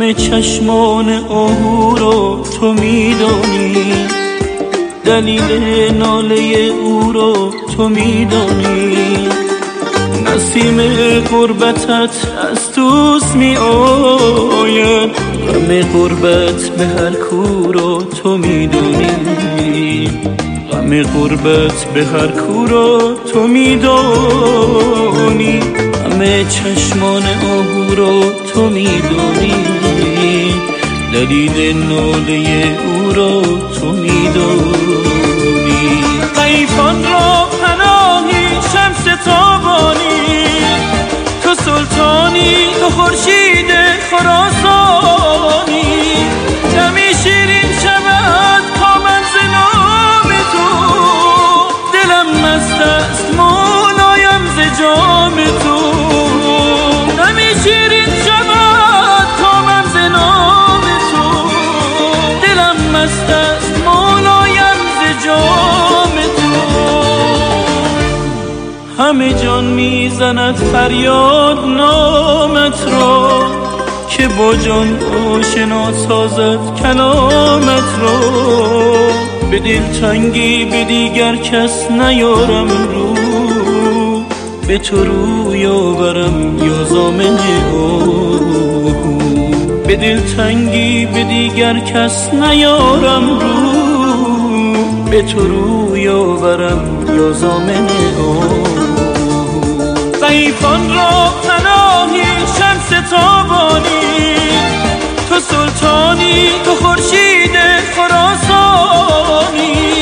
همه چشمان آهو رو تو میدانی، دلیل ناله او رو تو میدانی. نسیم غربتت از دوست می آید، غم غربت به هر کو رو تو میدانی، غم غربت به هر کو رو تو میدانی. همه چشمان آهو رو تو میدانی، دلیل ناله او رو تو میدانی. غیبان را پناهی شمس تابانی، تو سلطانی تو خورشید خراسانی. دمی شیرین شود تا من ز نام تو، دلم مست است مولایم ز جام تو. دمی شیرین شود تا من ز نام تو، دلم مست است مولایم ز جام تو. همه جان میزند فریاد نامت را، که با جان آشنا سازد کلامت را. به دلتنگی به دیگر کس نیارم رو، به تو روی آورم یا ضامن آهو. به دلتنگی به دیگر کس نیارم رو، به تو روی آورم یا ضامن آهو. ضعیفان را پناهی شمس تابانی، تو سلطانی تو خورشید خراسانی.